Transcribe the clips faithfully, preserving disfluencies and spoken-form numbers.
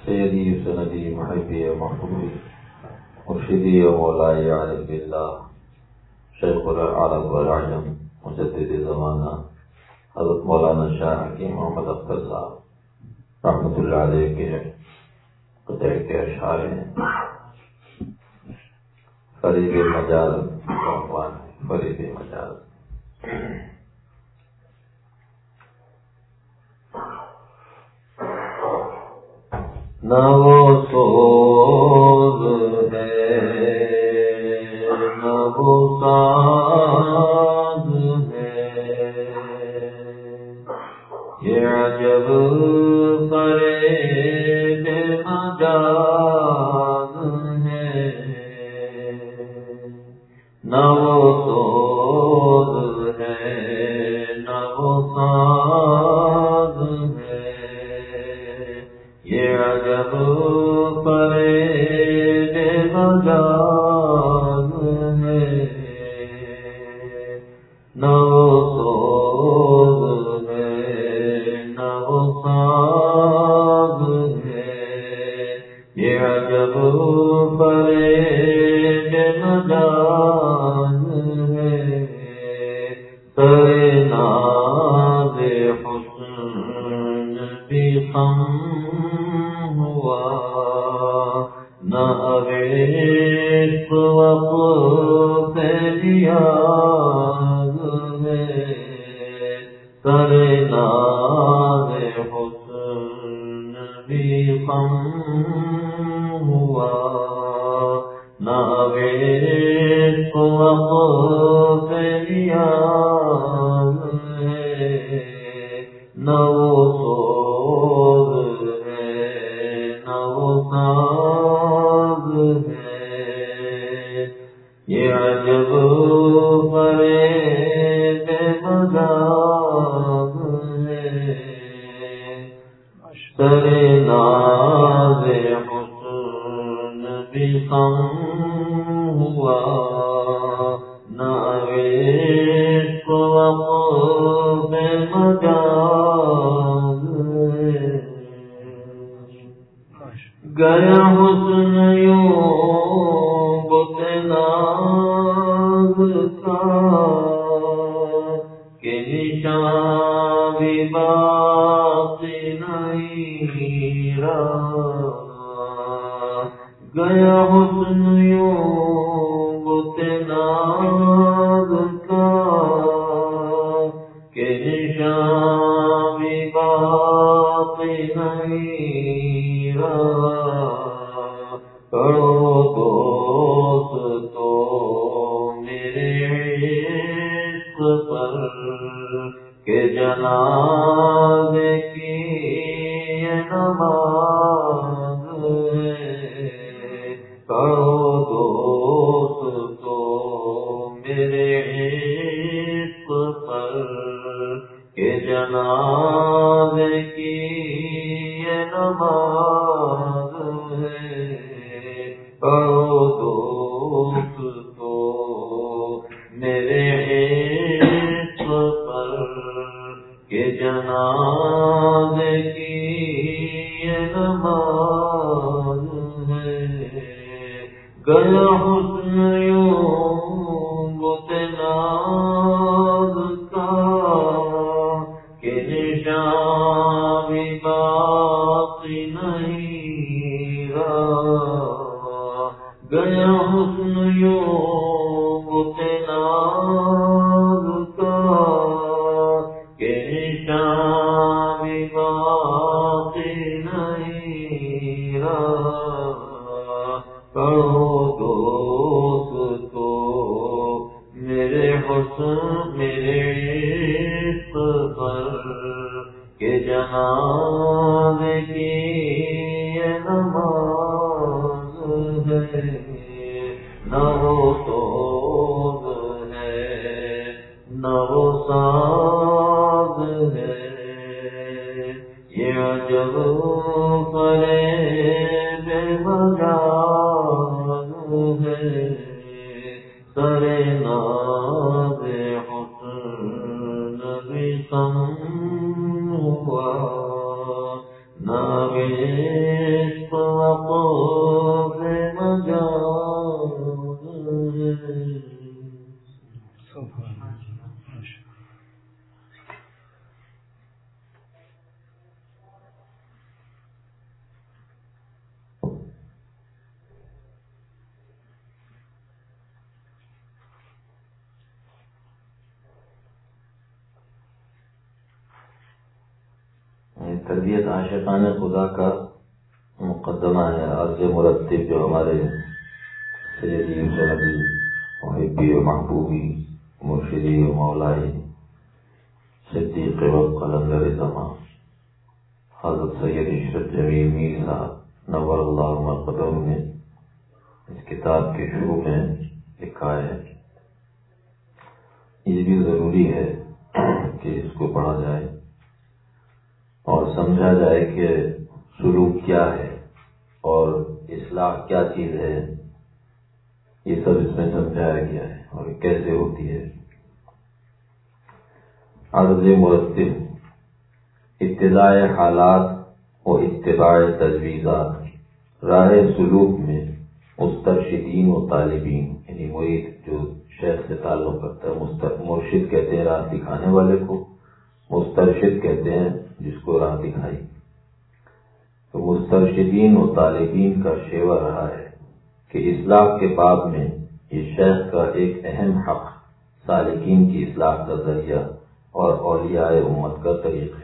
سیدی سندی محبی محبوبی مرشدی و مولائی عارف باللہ شیخ العرب والعجم مجدد زمانہ حضرت مولانا شاہ حکیم محمد اختر صاحب رحمۃ اللہ علیہ کے قطع کے اشعار ہیں. فریب مجاز فریب مجاز نہ وہ سوز ہے نہ وہ ساز ہے، یہ عجب فریب مجاز ہے. نہ وہ سوز ہے نہ وہ ساز ہے، یہ عجب فریب مجاز ہے. نہ وہ سوز ہے نہ وہ ساز ہے، یہ عجب فریب مجاز ہے. سر ناز حسن بھی خم ہوا، نہ عشق وقت نیاز ہے. سر ناز حسن بھی خم ہوا، نہ عشق وقت نیاز ہے. نہ وہ سوز ہے نہ وہ ساز ہے، یہ عجب فریب مجاز ہے. سر ناز حسن بھی خم ہوا، نہ عشق وقت مجاز ہے. گیا حسن یوں بت ناز کا کہ نشان بھی باقی نہیں رہا. گیا حسن یوں بت ناز کا کہ نشان بھی باقی نہیں رہا. کرو دوست تو میرے عشق پر کہ جنازے کی یہ نماز ہے. کرو دوست تو میرے عشق پر کہ جنازے کی یہ نماز ہے. کرو دوست تو میرے عشق پر کہ جنازے کی یہ نماز ہے. گیا حسن یوں بت ناز کا کہ نشان بھی باقی نہیں رہا. گیا حسن یوں بت ناز کا کہ نشان بھی باقی نہیں رہا. کرو دوست تو میرے حسن میرے عشق پر کہ جنازے کی یہ نماز ہے. نہ وہ سوز ہے نہ وہ ساز ہے، یہ عجب فریب مجاز ہے. سر ناز حسن بھی خم ہوا، نہ تربیت عاشقان خدا کا مقدمہ ہے، عرض مرتب جو ہمارے سیدی سندی محبی و محبوبی مرشدی و مولائی صدیق وقت قلندر زمان حضرت سید عشرت جمیل میر صاحب نور اللہ مرقدم نے اس کتاب کے شروع میں لکھا ہے۔ یہ بھی ضروری ہے کہ اس کو پڑھا جائے اور سمجھا جائے کہ سلوک کیا ہے اور اصلاح کیا چیز ہے، یہ سب اس میں سمجھایا گیا ہے اور کیسے ہوتی ہے۔ عرض مرتب ابتداء حالات و اتباع تجویزات، راہ سلوک میں مسترشدین و طالبین، یعنی مرید جو شیخ سے تعلق کرتا ہے، مرشد کہتے ہیں راہ دکھانے والے کو، مسترشد کہتے ہیں جس کو راہ دکھائی، تو مسترشدین و طالبین کا شیوا رہا ہے کہ اصلاح کے باب میں یہ شیخ کا ایک اہم حق سالکین کی اصلاح کا ذریعہ اور اولیاء امت کا طریق ہے۔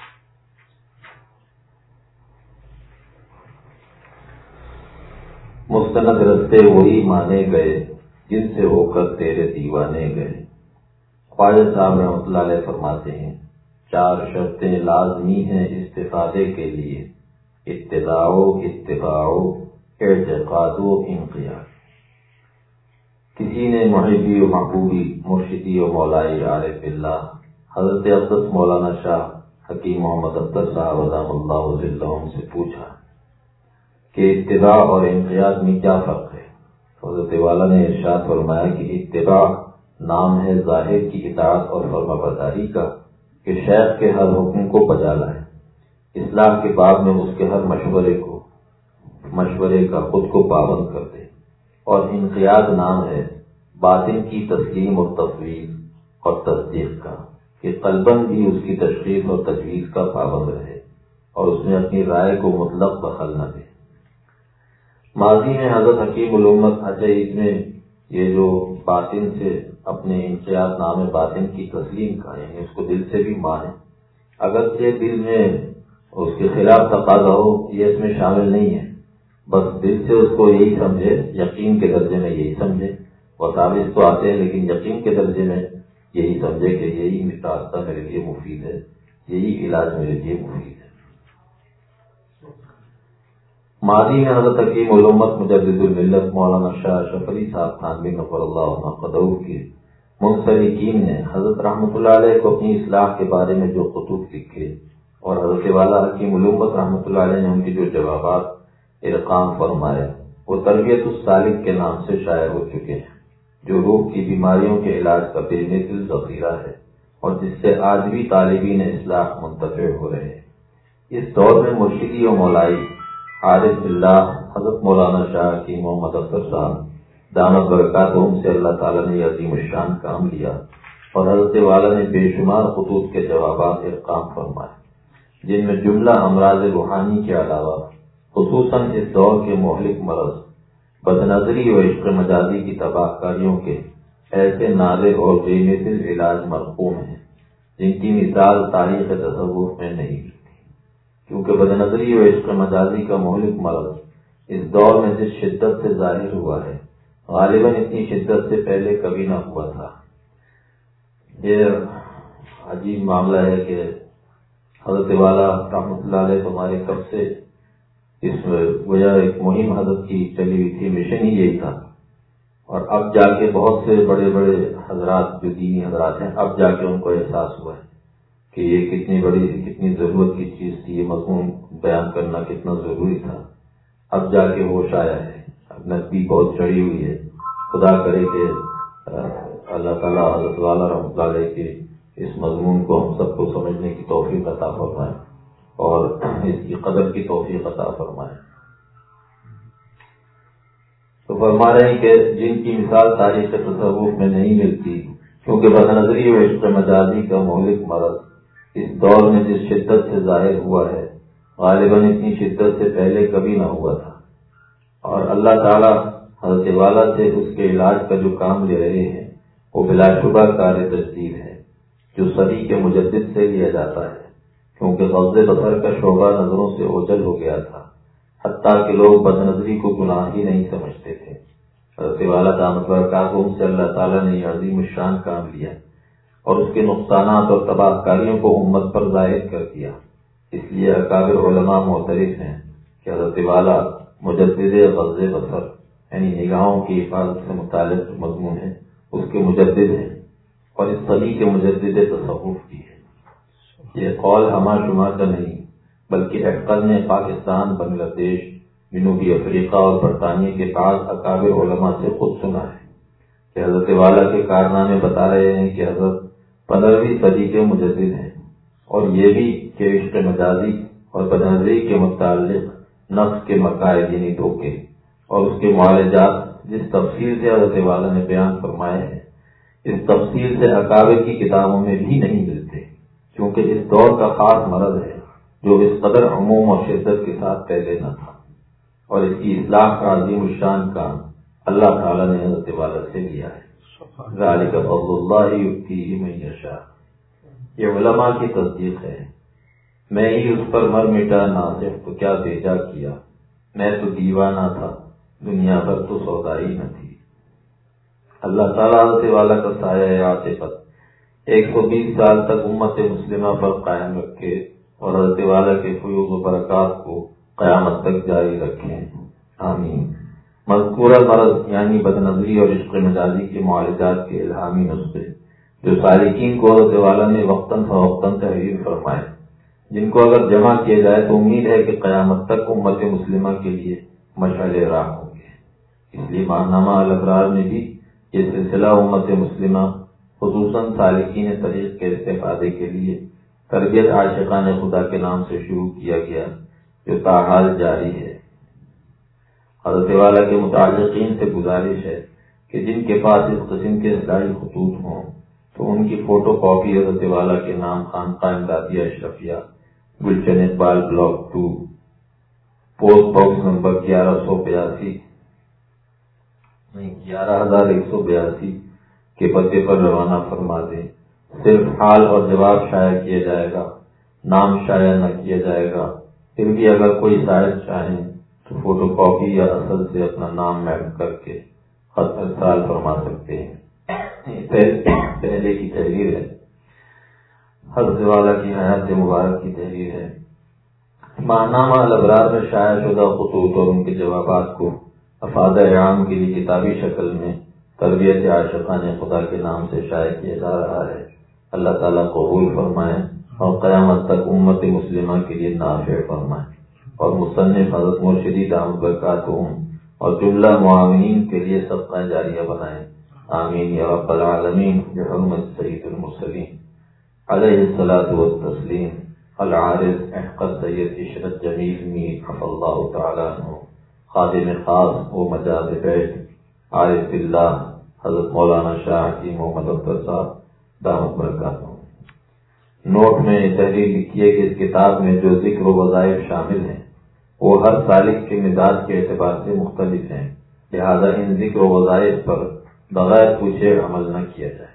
مستند رستے وہی مانے گئے جن سے ہو کر تیرے دیوانے گئے۔ خواجہ صاحب رحمۃ اللہ علیہ فرماتے ہیں چار شرطیں لازمی ہیں استفادے کے لیے، اتباع و اتباع و اعتقاد و انقیاد۔ کسی نے محبی و محبوبی مرشدی و مولائی عارف اللہ حضرت اقدس مولانا شاہ حکیم محمد اختر صاحب ادام اللہ ذلہم سے پوچھا کہ اتباع اور انقیاد میں کیا فرق ہے؟ حضرت والا نے ارشاد فرمایا کہ اتباع نام ہے ظاہر کی اطاعت اور فرما برداری کا، کہ شیخ کے ہر حکم کو بجا لائے، اصلاح کے بعد میں اس کے ہر مشورے کو مشورے کا خود کو پابند کر دے، اور انقیاد نام ہے باطن کی تسلیم اور تفویض اور تصدیق کا، کہ قلباً بھی اس کی تشخیص اور تجویز کا پابند رہے اور اس میں اپنی رائے کو مطلق دخل نہ دے۔ ماضی میں حضرت حکیم الامت حجید میں یہ جو باطن سے اپنے انقیاد نام باطن کی تسلیم کا، یعنی اس کو دل سے بھی مانے، اگرچہ دل میں اس کے خلاف تقاضا ہو، یہ اس میں شامل نہیں ہے، بس دل سے اس کو یہی سمجھے، یقین کے درجے میں یہی سمجھے، وساوس تو آتے ہیں لیکن یقین کے درجے میں یہی سمجھے کہ یہی راستہ میرے لیے مفید ہے، یہی علاج میرے لیے مفید ہے۔ ماضی میں حضرت حکیم الامت مجدد الملت مولانا شاہ اشرف علی صاحب تھانوی نور اللہ مرقدہ کے منسلکین نے حضرت رحمۃ اللہ علیہ کو اپنی اصلاح کے بارے میں جو خطوط لکھے اور حضرت والا حکیم الامت رحمۃ اللہ علیہ نے ان کی جو جوابات ارقام فرمائے، وہ تربیت السالک کے نام سے شائع ہو چکے ہیں، جو روح کی بیماریوں کے علاج کا بے مثل ذخیرہ ہے اور جس سے آج بھی طالبین اصلاح منتفع ہو رہے ہیں۔ اس دور میں مرشدی و مولائی عارف اللہ حضرت مولانا شاہ کی محمد اختر صاحب دامت برکاتہم سے اللہ تعالیٰ نے یہ عظیم الشان کام لیا اور حضرت والا نے بے شمار خطوط کے جوابات ارقام فرمائے، جن میں جملہ امراض روحانی کے علاوہ خصوصاً اس دور کے مہلک مرض بدنظری و عشق مجازی کی تباہ کاریوں کے ایسے نادر اور بے مثل علاج مرقوم ہیں جن کی مثال تاریخ تصوف میں نہیں ملتی، کیونکہ بدنظری و عشق مجازی کا مہلک مرض اس دور میں جس شدت سے ظاہر ہوا ہے، غالباً اتنی شدت سے پہلے کبھی نہ ہوا تھا۔ یہ عجیب معاملہ ہے کہ حضرت والا رحمۃ اللہ علیہ ہمارے کب سے اس گویا ایک مہم حضرت کی چلی ہوئی تھی، مشن ہی یہی تھا، اور اب جا کے بہت سے بڑے بڑے حضرات جو دینی حضرات ہیں، اب جا کے ان کو احساس ہوا ہے کہ یہ کتنی بڑی کتنی ضرورت کی چیز تھی، یہ مضمون بیان کرنا کتنا ضروری تھا، اب جا کے ہوش آیا ہے، اب نسبی بہت چڑھی ہوئی ہے۔ خدا کرے کہ اللہ تعالیٰ حضرت والا رحمۃ اللہ علیہ کے اس مضمون کو ہم سب کو سمجھنے کی توفیق عطا فرمائے اور اس کی قدر کی توفیق عطا فرمائے۔ تو فرما رہے ہیں کہ جن کی مثال تاریخ تصوف میں نہیں ملتی، کیونکہ بدنظری و عشق مجازی کا مہلک مرض اس دور میں جس شدت سے ظاہر ہوا ہے، غالباً اتنی شدت سے پہلے کبھی نہ ہوا تھا، اور اللہ تعالیٰ حضرت والا سے اس کے علاج کا جو کام لے رہے ہیں وہ بلا شبہ کار تجدید ہے، جو صدی کے مجدد سے لیا جاتا ہے، کیونکہ غض بصر کا شعبہ نظروں سے اوجل ہو گیا تھا، حتیٰ کہ لوگ بد نظری کو گناہ ہی نہیں سمجھتے تھے۔ حضرت والا دامت برکاتہم سے اللہ تعالیٰ نے یہ عظیم الشان کام لیا اور اس کے نقصانات اور تباہ کاریوں کو امت پر ظاہر کر دیا۔ اس لیے اکابر علماء معترف ہیں کہ حضرت والا مجدد غض بصر یعنی نگاہوں کی حفاظت سے متعلق مضمون ہے اس کے مجدد ہیں، اور اس صدی کے مجدد تصوف بھی ہے۔ یہ قول ہمہ شمہ کا نہیں بلکہ احقل نے پاکستان، بنگلہ دیش، جنوبی افریقہ اور برطانیہ کے بعض اکابر علماء سے خود سنا ہے کہ حضرت والا کے کارنامے بتا رہے ہیں کہ حضرت پندرہویں صدی کے مجدد ہیں، اور یہ بھی کہ عشق مجازی اور بدنظری کے متعلق نفس کے مقاعد یعنی دھوکے اور اس کے معالجات جس تفصیل سے حضرت والا نے بیان فرمائے ہیں، اس تفصیل سے اکابر کی کتابوں میں بھی نہیں ملتے، کیونکہ اس دور کا خاص مرض ہے جو اس قدر عموم اور شدت کے ساتھ پہلے نہ تھا، اور اس کی اصلاح کا عظیم الشان کام اللہ تعالیٰ نے حضرت والا سے لیا ہے۔ ذالک فضل اللہ یؤتیہ من یشاء، یہ علماء کی تصدیق ہے۔ میں ہی اس پر مر مٹا ناصح تو کیا بھیجا کیا، میں تو دیوانہ تھا دنیا بھر تو سودائی نہ تھی۔ اللہ تعالیٰ حضرت والا کا سایہ عاطفت ایک سو بیس سال تک امت مسلمہ پر قائم رکھے اور حضرت والا کے فیوض و برکات کو قیامت تک جاری رکھیں، آمین۔ مذکورہ مرض یعنی بدنظری اور عشق مجازی کے معالجات کے الہامی نسخے جو سالکین کو حضرت والا نے وقتاً فوقتاً تحریر فرمائے، جن کو اگر جمع کیا جائے تو امید ہے کہ قیامت تک امت مسلمہ کے لیے مشعل راہ ہوں گے۔ اس لیے ماہنامہ الابرار میں بھی یہ سلسلہ امت مسلمہ خصوصاً سالکین طریق کے استفادے کے لیے تربیت عاشقان خدا کے نام سے شروع کیا گیا، جو تاحال جاری ہے۔ حضرت والا کے متعلقین سے گزارش ہے کہ جن کے پاس اس قسم کے اسلائی خطوط ہوں تو ان کی فوٹو کاپی حضرت والا کے نام Khanqah Imdadiya Ashrafiya, Gulshan Iqbal block two, post box number گیارہ سو بیاسی نہیں گیارہ ہزار ایک سو بیاسی کے پتے پر روانہ فرما دیں۔ صرف حال اور جواب شائع کیا جائے گا، نام شائع نہ کیا جائے گا۔ پھر بھی اگر کوئی شاعر چاہیں تو فوٹو کاپی یا اصل سے اپنا نام میپ کر کے خط ارسال فرما سکتے ہیں۔ پہلے کی تحریر ہے، حضرت والا کی حیات مبارک کی تحریر ہے۔ ماہنامہ الابرار میں شائع شدہ خطوط اور ان کے جوابات کو افادہ عام کے لیے کتابی شکل میں تربیت عاشقان خدا کے نام سے شائع کیا جا رہا ہے۔ اللہ تعالیٰ قبول فرمائے اور قیامت تک امت مسلمہ کے لیے نافع فرمائے، اور مصنف حضرت مرشدی دامت برکاتہم اور جملہ معاونین کے لیے صدقہ جاریہ بنائے، آمین یا رب العالمین، بحرمت سید المرسلین علیہ الصلاۃ والتسلیم العارض احقد سید عشرت جمیل میر عفا اللہ تعالیٰ عنہ، خادم خاص و مجاز بیت عارف اللہ حضرت مولانا شاہ کی محمد اختر صاحب دامت برکاتہم۔ نوٹ میں تحریر لکھی ہے کہ اس کتاب میں جو ذکر و وظائف شامل ہیں وہ ہر سالک کے مزاج کے اعتبار سے مختلف ہیں، لہذا ان ذکر و وظائف پر بغیر پوچھے عمل نہ کیا جائے۔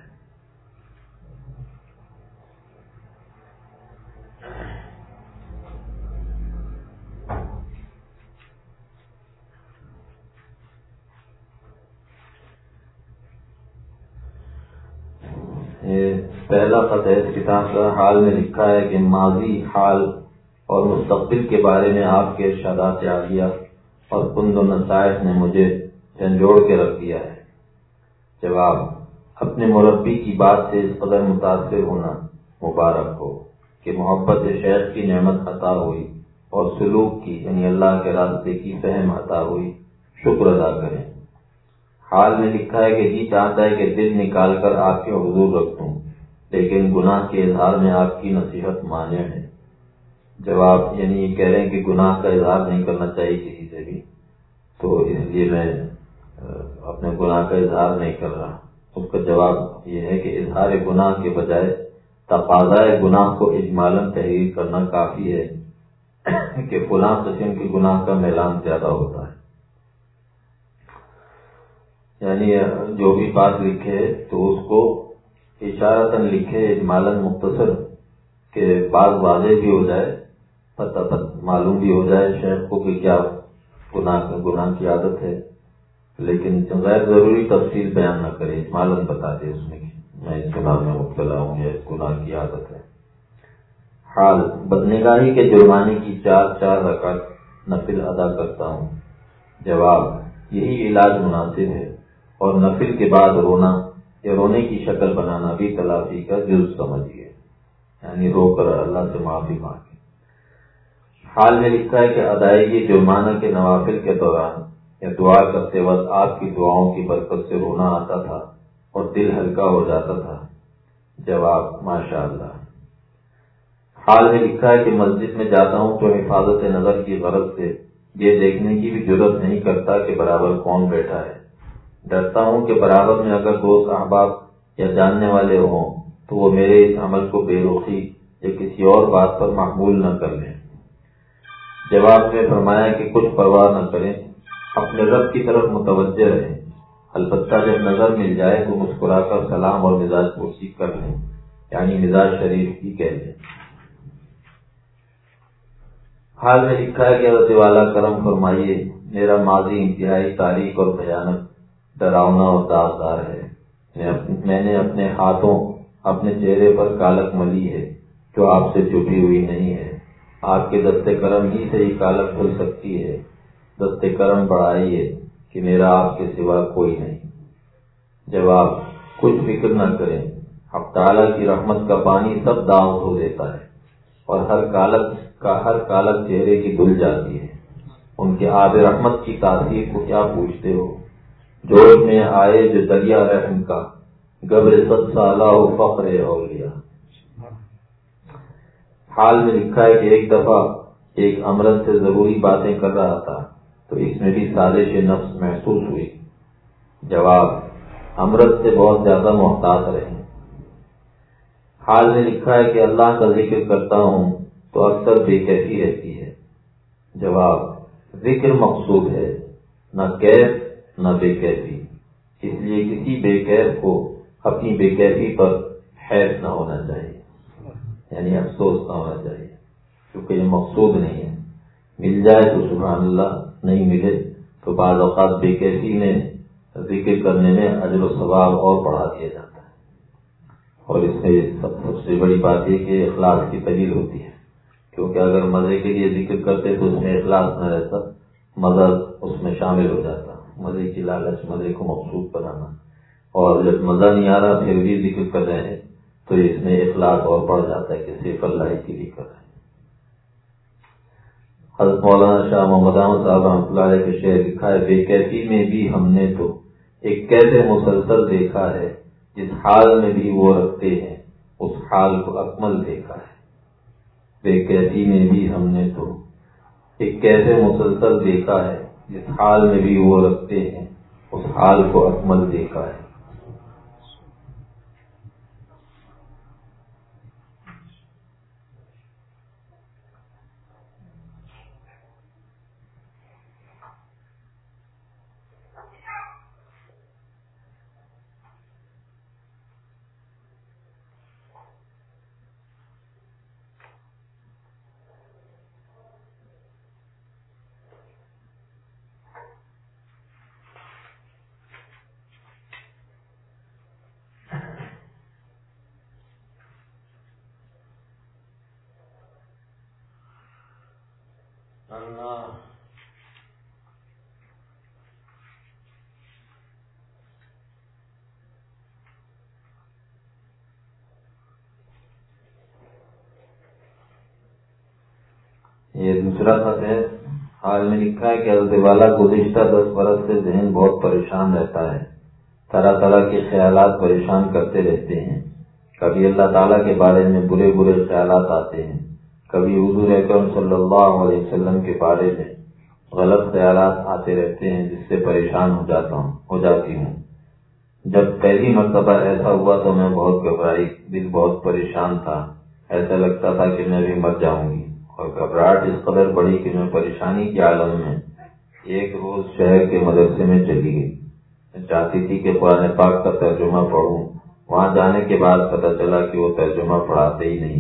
پہلا خط ہے اس کتاب کا، حال میں لکھا ہے کہ ماضی، حال اور مستقبل کے بارے میں آپ کے ارشادات عالیہ اور کند و نصائح نے مجھے جھنجھوڑ کے رکھ دیا ہے۔ جواب: اپنے مربی کی بات سے اس قدر متاثر ہونا مبارک ہو کہ محبت شیخ کی نعمت عطا ہوئی اور سلوک کی یعنی اللہ کے راستے کی فہم عطا ہوئی، شکر ادا کریں۔ حال میں لکھا ہے کہ جی چاہتا ہے کہ دل نکال کر آپ کے حضور رکھ دوں، لیکن گناہ کے اظہار میں آپ کی نصیحت مانع ہے۔ جواب: یعنی یہ کہہ رہے ہیں کہ گناہ کا اظہار نہیں کرنا چاہیے کسی سے بھی، تو اس لیے میں اپنے گناہ کا اظہار نہیں کر رہا۔ اس کا جواب یہ ہے کہ اظہار گناہ کے بجائے تقاضائے گناہ کو اجمالاً تحریر کرنا کافی ہے کہ فلاں قسم کے گناہ کا میلان زیادہ ہوتا ہے۔ یعنی جو بھی بات لکھے تو اس کو اشارتاً لکھے، اجمالاً مختصر، کہ کہ بات واضح بھی ہو جائے، پتہ معلوم بھی ہو جائے شیخ کو کہ کیا گناہ گناہ کی عادت ہے، لیکن غیر ضروری تفصیل بیان نہ کرے، معلوم بتا دے اس میں میں اس گناہ میں مبتلا ہوں یا اس گناہ کی عادت ہے۔ حال بدنگاہی کے جرمانے کی چار چار رکعت نفل ادا کرتا ہوں۔ جواب یہی علاج مناسب ہے، اور نفل کے بعد رونا یا رونے کی شکل بنانا بھی تلافی کا جز سمجھیے، یعنی رو کر اللہ سے معافی مانگے۔ حال میں لکھا ہے کہ ادائیگی جرمانہ کے نوافل کے دوران یا دعا کرتے وقت آپ کی دعاؤں کی برکت سے رونا آتا تھا اور دل ہلکا ہو جاتا تھا۔ جواب ماشاء اللہ۔ حال میں لکھا ہے کہ مسجد میں جاتا ہوں تو حفاظت نظر کی غرض سے یہ دیکھنے کی بھی جرت نہیں کرتا کہ برابر کون بیٹھا ہے۔ ڈرتا ہوں کہ برابر میں اگر دوست احباب یا جاننے والے ہوں تو وہ میرے اس عمل کو بے رخی یا کسی اور بات پر محمول نہ کر لیں۔ جواب میں فرمایا کہ کچھ پرواہ نہ کریں، اپنے رب کی طرف متوجہ رہیں، البتہ جب نظر مل جائے تو مسکرا کر سلام اور مزاج پرسی کر لیں، یعنی مزاج شریف کی کہہ لیں۔ حال میں لکھا ہے کہ حضرت والا کرم فرمائیے، میرا ماضی انتہائی تاریک اور بھیانک، ڈراؤنا اور داغدار ہے۔ میں نے اپنے ہاتھوں اپنے چہرے پر کالک ملی ہے جو آپ سے چھپی ہوئی نہیں ہے۔ آپ کے دست کرم ہی سے ہی کالک دھل سکتی ہے۔ دست کرم بڑھائیے کہ میرا آپ کے سوا کوئی نہیں۔ جواب کچھ فکر نہ کریں، حق تعالیٰ کی رحمت کا پانی سب داغ دھو دیتا ہے، اور ہر کالک کا ہر کالک چہرے کی دھل جاتی ہے۔ ان کے آب رحمت کی تاثیر کو کیا پوچھتے ہو؟ جوش میں آئے جو دریا رحم کا، گبر صد سالہ فخر اولیاء۔ حال میں لکھا ہے کہ ایک دفعہ ایک امرت سے ضروری باتیں کر رہا تھا تو اس میں بھی سازش نفس محسوس ہوئی۔ جواب امرت سے بہت زیادہ محتاط رہیں۔ حال میں لکھا ہے کہ اللہ کا ذکر کرتا ہوں تو اکثر بے کیفی رہتی ہے۔ جواب ذکر مقصود ہے، نہ کیف نہ بے کیفی، اس لیے کسی بے کیف کو اپنی بے کیفی پر حیف نہ ہونا چاہیے، یعنی افسوس نہ ہونا چاہیے، کیونکہ یہ مقصود نہیں ہے۔ مل جائے تو سبحان اللہ، نہیں ملے تو بعض اوقات بے کیفی میں ذکر کرنے میں اجر و ثواب اور بڑھا دیا جاتا ہے، اور اس میں سب سب سے بڑی بات یہ کہ اخلاص کی دلیل ہوتی ہے، کیونکہ اگر مزے کے لیے ذکر کرتے تو اس میں اخلاص نہ رہتا، مزہ اس میں شامل ہو جاتا، مزے کی لالچ، مزے کو مقصود بنانا، اور جب مزہ نہیں آ رہا پھر بھی ذکر کر رہے ہیں تو اس میں اخلاص اور بڑھ جاتا ہے کہ صرف اللہ کے لیے کر رہے ہیں۔ حضرت مولانا شاہ محمد احمد صاحب رحمۃ اللہ علیہ کے شعر لکھا ہے، بے کیفی میں بھی ہم نے تو ایک کیسے مسلسل دیکھا ہے، جس حال میں بھی وہ رکھتے ہیں اس حال کو اکمل دیکھا ہے۔ بے کیفی میں بھی ہم نے تو ایک کیسے مسلسل دیکھا ہے، جس حال میں بھی وہ رکھتے ہیں اس حال کو اکمل دیکھا ہے۔ اللہ یہ دوسرا خط ہے۔ حال میں لکھا ہے کہ حضرت والا گزشتہ دس برس سے ذہن بہت پریشان رہتا ہے، طرح طرح کے خیالات پریشان کرتے رہتے ہیں۔ کبھی اللہ تعالیٰ کے بارے میں برے برے خیالات آتے ہیں، کبھی حضور اکرم صلی اللہ علیہ وسلم کے بارے میں غلط خیالات آتے رہتے ہیں، جس سے پریشان ہو جاتا ہوں ہو جاتی ہوں۔ جب پہلی مرتبہ ایسا ہوا تو میں بہت گھبرائی، دل بہت پریشان تھا، ایسا لگتا تھا کہ میں بھی مر جاؤں گی، اور گھبراہٹ اس قدر بڑی کہ میں پریشانی کے عالم میں ایک روز شہر کے مدرسے میں چلی گئی۔ میں چاہتی تھی کہ قرآن پاک کا ترجمہ پڑھوں، وہاں جانے کے بعد پتہ چلا کہ وہ ترجمہ پڑھاتے ہی نہیں،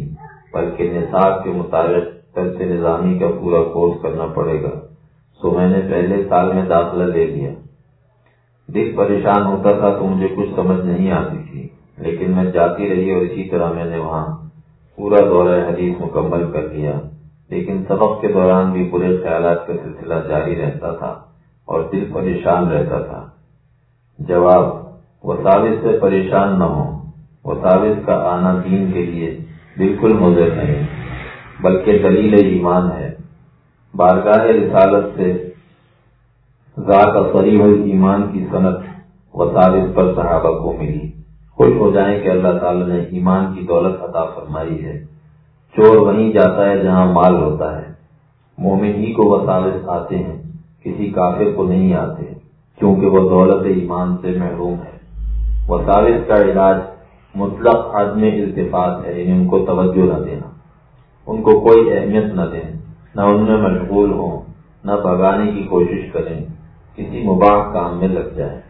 بلکہ نصاب کے مطابق طرز نظامی کا پورا کورس کرنا پڑے گا۔ سو میں نے پہلے سال میں داخلہ لے لیا۔ دل پریشان ہوتا تھا تو مجھے کچھ سمجھ نہیں آتی تھی، لیکن میں جاتی رہی اور اسی طرح میں نے وہاں پورا دورہ حدیث مکمل کر لیا۔ لیکن سبق کے دوران بھی برے خیالات کا سلسلہ جاری رہتا تھا اور دل پریشان رہتا تھا۔ جواب: وساوس سے پریشان نہ ہو۔ وساوس کا آنا دین کے لیے بالکل مضر نہیں، بلکہ دلیل ایمان ہے۔ بارگاہ رسالت سے ذات صریح الایمان کی صنعت وساوس پر صحابہ کو ملی۔ خوش ہو جائیں کہ اللہ تعالی نے ایمان کی دولت عطا فرمائی ہے۔ چور وہیں جاتا ہے جہاں مال ہوتا ہے۔ مومن ہی کو وساوس آتے ہیں، کسی کافر کو نہیں آتے، کیونکہ وہ دولت ایمان سے محروم ہے۔ وساوس کا علاج مطلق عدم التفات ہے، یعنی ان کو توجہ نہ دینا، ان کو کوئی اہمیت نہ دیں، نہ ان میں مشغول ہوں، نہ بھگانے کی کوشش کریں، کسی مباح کام میں لگ جائیں۔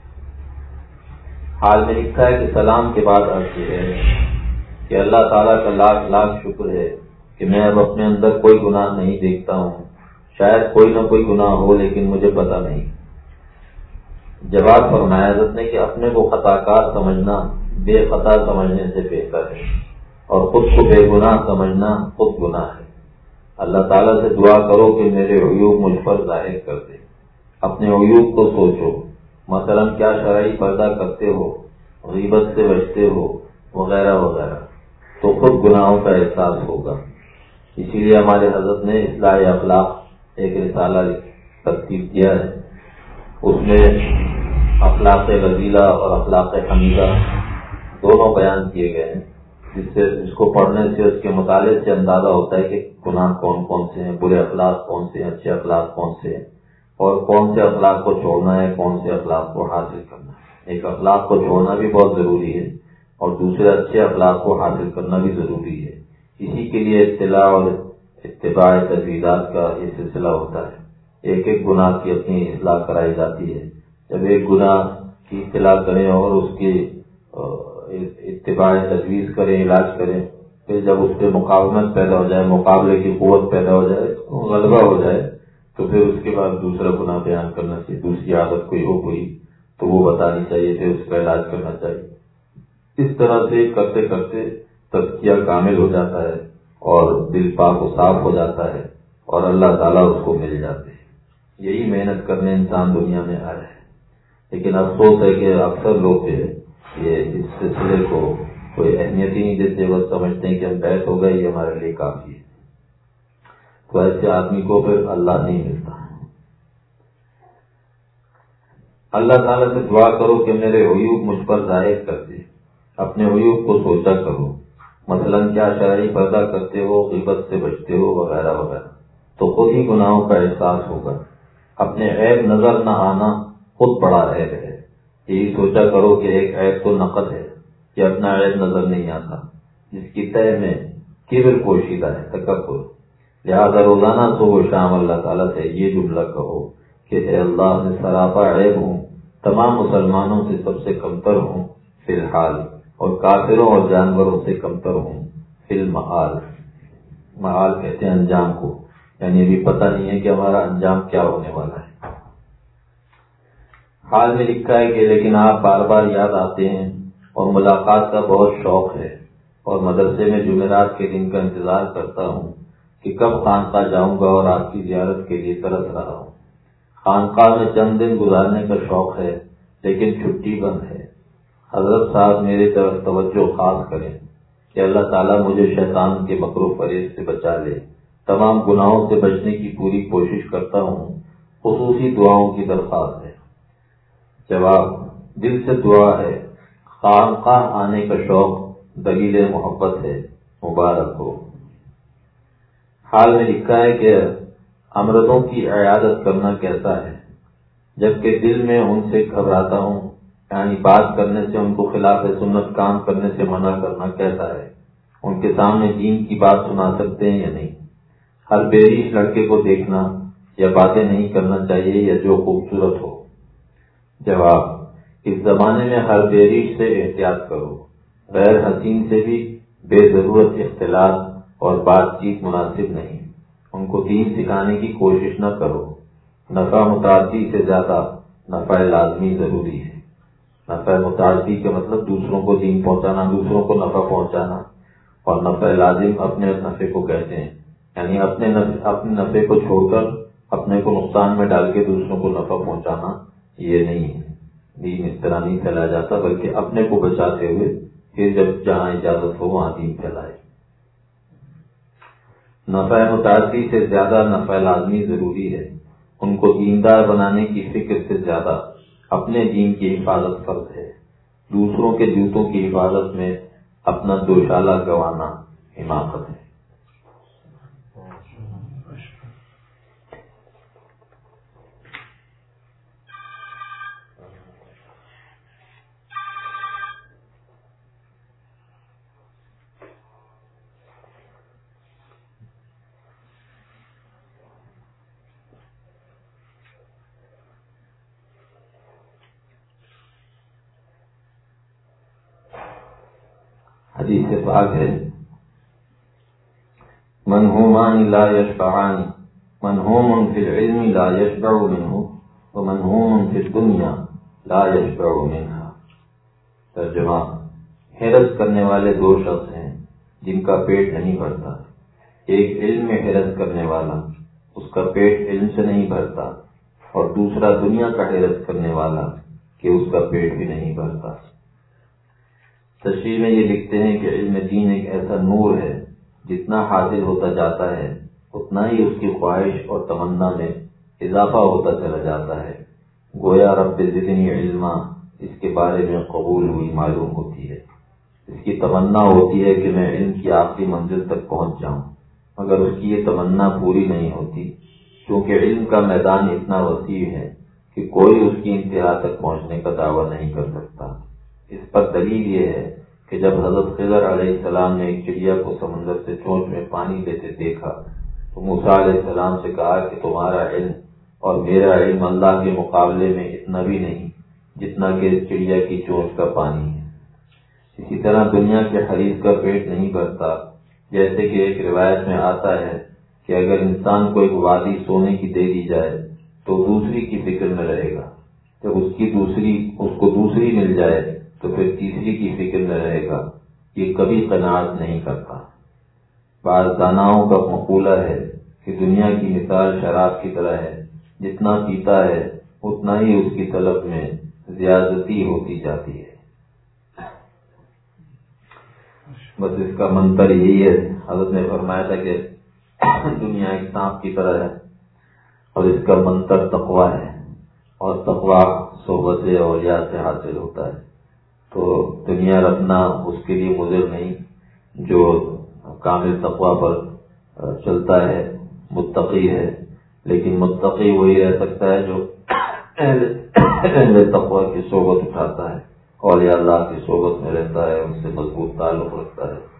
حال میں لکھا ہے کہ سلام کے بعد عرض ہے کہ اللہ تعالیٰ کا لاکھ لاکھ شکر ہے کہ میں اب اپنے اندر کوئی گناہ نہیں دیکھتا ہوں۔ شاید کوئی نہ کوئی گناہ ہو لیکن مجھے پتہ نہیں۔ جواب فرمایا حضرت نے کہ اپنے کو خطا کار سمجھنا بے خطا سمجھنے سے بہتر ہے، اور خود کو بے گناہ سمجھنا خود گناہ ہے۔ اللہ تعالیٰ سے دعا کرو کہ میرے عیوب مجھ پر ظاہر کر دے۔ اپنے عیوب کو سوچو، مثلا کیا شرعی پردہ کرتے ہو، غیبت سے بچتے ہو، وغیرہ وغیرہ، تو خود گناہوں کا احساس ہوگا۔ اسی لیے ہمارے حضرت نے اصلاح اخلاق ایک رسالہ ترتیب کیا ہے، اس میں اخلاق رذیلہ اور اخلاق حمیدہ دونوں بیان کیے گئے ہیں، جس سے اس کو پڑھنے سے اس کے مطالعے سے اندازہ ہوتا ہے کہ گناہ کون کون سے ہیں، برے اخلاق کون سے ہیں، اچھے اخلاق کون سے ہیں، اور کون سے اخلاق کو چھوڑنا ہے، کون سے اخلاق کو حاصل کرنا ہے۔ ایک اخلاق کو چھوڑنا بھی بہت ضروری ہے اور دوسرے اچھے اخلاق کو حاصل کرنا بھی ضروری ہے۔ اسی کے لیے اطلاع اور اتباع تجویزات کا یہ سلسلہ ہوتا ہے۔ ایک ایک گناہ کی اپنی اصلاح کرائی جاتی ہے۔ جب ایک گناہ کی اطلاع کریں اور اس کی اتباع تجویز کریں، علاج کریں، پھر جب اس پہ مقاومت پیدا ہو جائے، مقابلے کی قوت پیدا ہو جائے، غلبہ ہو جائے، تو پھر اس کے بعد دوسرا گناہ بیان کرنا چاہیے، دوسری عادت کوئی ہو کوئی تو وہ بتانی چاہیے، پھر اس کا علاج کرنا چاہیے۔ اس طرح سے کرتے کرتے تزکیہ کامل ہو جاتا ہے اور دل پاک و صاف ہو جاتا ہے اور اللہ تعالیٰ اس کو مل جاتے ہیں۔ یہی محنت کرنے انسان دنیا میں آیا ہے، لیکن افسوس ہے کہ اکثر لوگ یہ اس سلسلے کو کوئی اہمیت ہی نہیں دیتے، بس سمجھتے ہیں کہ ہم بیت ہو گئے، یہ ہمارے لیے کافی ہے۔ تو ایسے آدمی کو پھر اللہ نہیں ملتا۔ اللہ تعالیٰ سے دعا کرو کہ میرے عیوب مجھ پر ظاہر کر دے۔ اپنے عیوب کو سوچا کرو، مثلا کیا شرعی پردہ کرتے ہو، غیبت سے بچتے ہو، وغیرہ وغیرہ، تو خود ہی گناہوں کا احساس ہوگا۔ اپنے عیب نظر نہ آنا خود بڑا عیب ہے۔ یہی سوچا کرو کہ ایک عیب تو نقد ہے کہ اپنا عیب نظر نہیں آتا، جس کی تہ میں کبر پوشیدہ ہے، تکبر۔ لہذا روزانہ صبح و شام اللہ تعالیٰ سے یہ جملہ کہو کہ اے اللہ میں سراپا عیب ہوں، تمام مسلمانوں سے سب سے کمتر ہوں فی الحال، اور کافروں اور جانوروں سے کمتر ہوں فی المآل۔ مآل کہتے ہیں انجام کو، یعنی ابھی پتہ نہیں ہے کہ ہمارا انجام کیا ہونے والا ہے۔ حال میں لکھا ہے کہ لیکن آپ بار بار یاد آتے ہیں اور ملاقات کا بہت شوق ہے، اور مدرسے میں جمعرات کے دن کا انتظار کرتا ہوں کہ کب خانقاہ جاؤں گا اور آپ کی زیارت کے لیے ترس رہا ہوں۔ خانقاہ میں چند دن گزارنے کا شوق ہے لیکن چھٹی بند ہے۔ حضرت صاحب میرے طرف توجہ خاص کریں کہ اللہ تعالیٰ مجھے شیطان کے مکر و فریب سے بچا لے۔ تمام گناہوں سے بچنے کی پوری کوشش کرتا ہوں، خصوصی دعاؤں کی درخواست ہے۔ جواب: دل سے دعا ہے۔ خانقاہ آنے کا شوق دلیل محبت ہے، مبارک ہو۔ حال میں لکھا ہے کہ امردوں کی عیادت کرنا کیسا ہے، جبکہ دل میں ان سے گھبراتا ہوں، یعنی بات کرنے سے ان کو خلاف سنت کام کرنے سے منع کرنا کیسا ہے؟ ان کے سامنے دین کی بات سنا سکتے ہیں یا نہیں؟ ہر بیریش لڑکے کو دیکھنا یا باتیں نہیں کرنا چاہیے یا جو خوبصورت ہو؟ جواب: اس زمانے میں ہر بیریش سے احتیاط کرو، غیر حسین سے بھی بے ضرورت اختلاط اور بات چیت مناسب نہیں۔ ان کو دین سکھانے کی کوشش نہ کرو۔ نفع متعدی سے زیادہ نفع لازمی ضروری ہے۔ نفع متعدی کا مطلب دوسروں کو دین پہنچانا، دوسروں کو نفع پہنچانا، اور نفع لازم اپنے نفع کو کہتے ہیں، یعنی اپنے نفع اپنے نفع کو چھوڑ کر اپنے کو نقصان میں ڈال کے دوسروں کو نفع پہنچانا یہ نہیں ہے۔ دین اس طرح نہیں پھیلایا جاتا، بلکہ اپنے کو بچاتے ہوئے پھر جب جہاں اجازت ہو وہاں دین پھیلائے۔ نفع متعدی سے زیادہ نفع لازمی ضروری ہے۔ ان کو دیندار بنانے کی فکر سے زیادہ اپنے دین کی حفاظت فرض ہے۔ دوسروں کے جوتوں کی حفاظت میں اپنا دوشالہ گنوانا حماقت ہے۔ حدیث پاک ہے، منہومان لا یشبعان، منہوم فی العلم لا یشبع منہ ومنہوم فی الدنیا لا یشبع منہا۔ ترجمہ، حرص کرنے والے دو شخص ہیں جن کا پیٹ نہیں بھرتا۔ ایک علم میں حرص کرنے والا، اس کا پیٹ علم سے نہیں بھرتا، اور دوسرا دنیا کا حرص کرنے والا کہ اس کا پیٹ بھی نہیں بھرتا۔ تشریح میں یہ لکھتے ہیں کہ علم دین ایک ایسا نور ہے، جتنا حاصل ہوتا جاتا ہے اتنا ہی اس کی خواہش اور تمنا میں اضافہ ہوتا چلا جاتا ہے۔ گویا رب زدنی علما اس کے بارے میں قبول ہوئی معلوم ہوتی ہے۔ اس کی تمنا ہوتی ہے کہ میں علم کی آخری منزل تک پہنچ جاؤں، مگر اس کی یہ تمنا پوری نہیں ہوتی، کیونکہ علم کا میدان اتنا وسیع ہے کہ کوئی اس کی انتہا تک پہنچنے کا دعویٰ نہیں کر سکتا۔ اس پر دلیل یہ ہے کہ جب حضرت خضر علیہ السلام نے ایک چڑیا کو سمندر سے چونچ میں پانی لیتے دیکھا تو موسیٰ علیہ السلام سے کہا کہ تمہارا علم اور میرا علم اللہ کے مقابلے میں اتنا بھی نہیں جتنا کہ چڑیا کی چونچ کا پانی ہے۔ اسی طرح دنیا کے حریص کا پیٹ نہیں بھرتا، جیسے کہ ایک روایت میں آتا ہے کہ اگر انسان کو ایک وادی سونے کی دے دی جائے تو دوسری کی فکر میں رہے گا، جب اس کی دوسری اس کو دوسری مل جائے تو پھر تیسری کی فکر میں رہے گا۔ یہ کبھی قناعت نہیں کرتا۔ بعض داناؤں کا مقولہ ہے کہ دنیا کی مثال شراب کی طرح ہے، جتنا پیتا ہے اتنا ہی اس کی طلب میں زیادتی ہوتی جاتی ہے۔ بس اس کا منتر یہی ہے، حضرت نے فرمایا تھا کہ دنیا ایک سانپ کی طرح ہے اور اس کا منتر تقویٰ ہے، اور تقویٰ صحبت اولیاء سے حاصل ہوتا ہے۔ تو دنیا رکھنا اس کے لیے مضر نہیں، جو کامل تقویٰ پر چلتا ہے متقی ہے، لیکن متقی وہی رہ سکتا ہے جو اہل تقویٰ کی صحبت اٹھاتا ہے، اولیاء اللہ کی صحبت میں رہتا ہے، ان سے مضبوط تعلق رکھتا ہے۔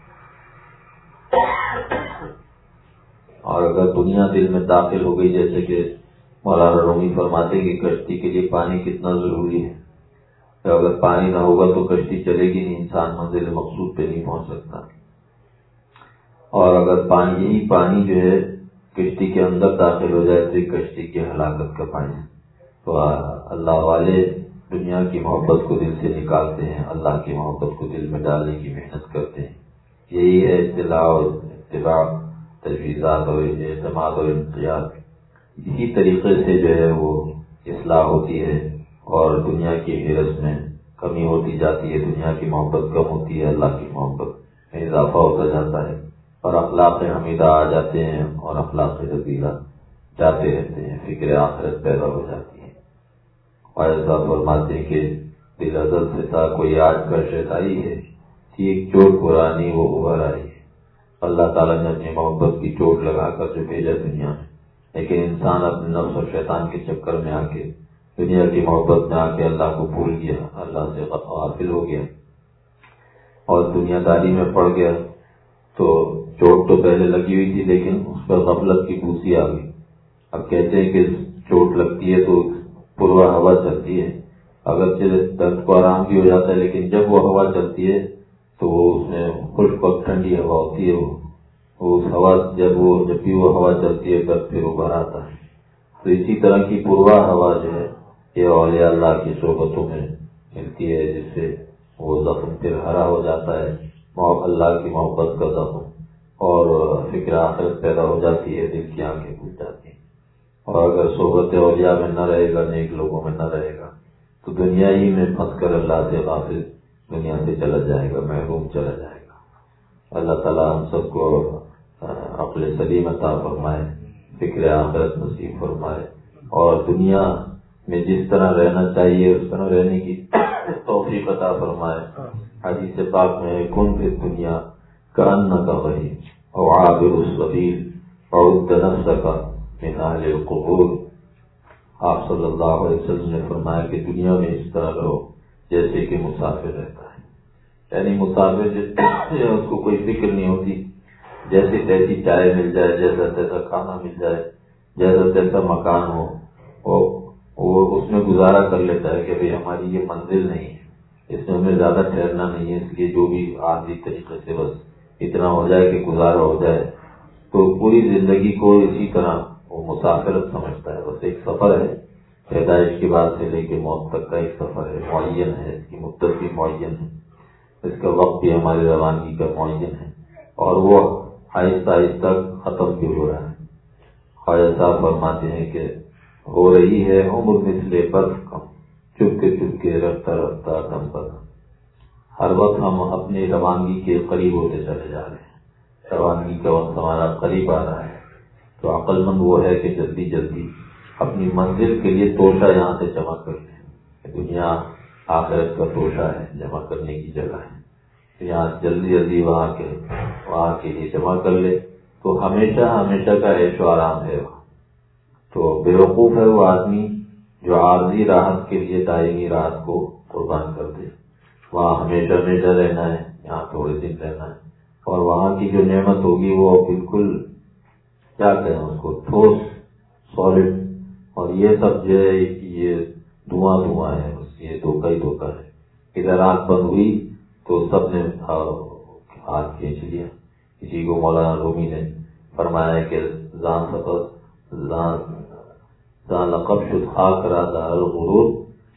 اور اگر دنیا دل میں داخل ہو گئی، جیسے کہ مولانا رومی فرماتے کہ کشتی کے لیے پانی کتنا ضروری ہے، تو اگر پانی نہ ہوگا تو کشتی چلے گی نہیں، انسان منزل مقصود پہ نہیں پہنچ سکتا۔ اور اگر پانی یہی پانی جو ہے کشتی کے اندر داخل ہو جائے تو کشتی کی ہلاکت کا پانی۔ تو اللہ والے دنیا کی محبت کو دل سے نکالتے ہیں، اللہ کی محبت کو دل میں ڈالنے کی محنت کرتے ہیں۔ یہی ہے اطلاع اور اتباع، تجویزات اور اعتماد اور انقیاد۔ اسی طریقے سے جو ہے وہ اصلاح ہوتی ہے اور دنیا کی حرص میں کمی ہوتی جاتی ہے، دنیا کی محبت کم ہوتی ہے، اللہ کی محبت میں اضافہ ہوتا جاتا ہے، اور اخلاق حمیدہ آ جاتے ہیں اور اخلاق رذیلہ جاتے رہتے ہیں، فکر آخرت پیدا ہو جاتی ہے۔ اور ایسا فرماتے ہیں کہ دل ازل سے تھا کوئی آج کا شیطائی ہے، ایک چوٹ پرانی وہ ابھر آئی ہے۔ اللہ تعالیٰ نے اپنی محبت کی چوٹ لگا کر جو بھیجا دنیا میں، لیکن انسان اپنے نفس اور شیطان کے چکر میں آ کے دنیا کی محبت میں آ کے اللہ کو بھول گیا، اللہ سے غافل ہو گیا اور دنیا داری میں پڑ گیا۔ تو چوٹ تو پہلے لگی ہوئی تھی، لیکن اس پر غفلت کی بوسی آ گئی۔ اب کہتے ہیں کہ چوٹ لگتی ہے تو پوروا ہوا چلتی ہے، اگرچہ درد کو آرام بھی ہو جاتا ہے، لیکن جب وہ ہوا چلتی ہے تو اس میں خشک اور ٹھنڈی ہوا ہوتی ہے، وہ ہوا جب وہ جب بھی وہ ہوا چلتی ہے تب پھر وہ بھر آتا ہے۔ تو اسی طرح کی پوروا ہوا جو ہے یہ اولیاء اللہ کی صحبتوں میں ملتی ہے، جس سے وہ زخم پھر ہرا ہو جاتا ہے، اللہ کی محبت کا زخم، اور فکر آخرت پیدا ہو جاتی ہے، دل کی آنکھیں کھل جاتی ہیں۔ اور اگر صحبت اولیاء میں نہ رہے گا، نیک لوگوں میں نہ رہے گا، تو دنیا ہی میں پھنس کر اللہ سے غافل دنیا سے چلا جائے گا، محروم چلا جائے گا۔ اللہ تعالیٰ ہم سب کو عقل سلیم عطا فرمائے، فکر آخرت نصیب فرمائے، اور دنیا میں جس طرح رہنا چاہیے اس طرح رہنے کی توفیق عطا فرمائے۔ حدیث پاک میں کن فی الدنیا کأنک غریب او عابر السبیل وعد نفسک من اہل القبور۔ آپ صلی اللہ علیہ وسلم نے فرمایا کہ دنیا میں اس طرح رہو جیسے کہ مسافر رہتا ہے، یعنی مسافر جس اس کو کوئی فکر نہیں ہوتی، جیسی تیسی چائے مل جائے، جیسا تیسا کھانا مل جائے، جیسا تیسا مکان ہو، وہ اس میں گزارا کر لیتا ہے کہ بھئی ہماری یہ منزل نہیں ہے، اس میں ہمیں زیادہ ٹھہرنا نہیں ہے، اس لیے جو بھی عارضی طریقے سے بس اتنا ہو جائے کہ گزارا ہو جائے۔ تو پوری زندگی کو اسی طرح وہ مسافرت سمجھتا ہے، بس ایک سفر ہے، پیدائش کے بعد سے لے کے موت تک کا ایک سفر ہے، معین ہے، اس کی مدت بھی معین ہے، اس کا وقت بھی ہماری روانگی کا معین ہے، اور وہ آہستہ آہستہ ختم بھی ہو رہا ہے۔ خواجہ صاحب فرماتے ہیں کہ ہو رہی ہے عمر مثل برف کم، چپکے چپکے رفتہ رفتہ دم پر۔ ہر وقت ہم اپنی روانگی کے قریب ہوتے چلے جا رہے ہیں، روانگی کا وقت ہمارا قریب آ رہا ہے، تو عقل مند وہ ہے کہ جلدی جلدی اپنی منزل کے لیے توشہ یہاں سے جمع کر لیں۔ دنیا آخرت کا توشہ ہے، جمع کرنے کی جگہ ہے، یہاں جلدی جلدی وہاں کے وہاں کے لیے جمع کر لے تو ہمیشہ ہمیشہ کا عیش و آرام ہے وہاں۔ تو بیوقوف ہے وہ آدمی جو عارضی راحت کے لیے دائمی راحت کو قربان کر دے۔ وہاں ہمیشہ ہمیشہ رہنا ہے، یہاں تھوڑے دن رہنا ہے، اور وہاں کی جو نعمت ہوگی وہ بالکل کیا کہیں اس کو، ٹھوس، سالڈ، اور یہ سب جو ہے یہ دھواں دھواں ہے، بس یہ دھوکہ ہی دھوکہ ہے۔ ادھر آنکھ بند ہوئی تو سب نے ہاتھ کھینچ لیا۔ کسی کو مولانا رومی نے فرمایا کہ زان سفر زان زان لقب شد خاک را دار الغرور،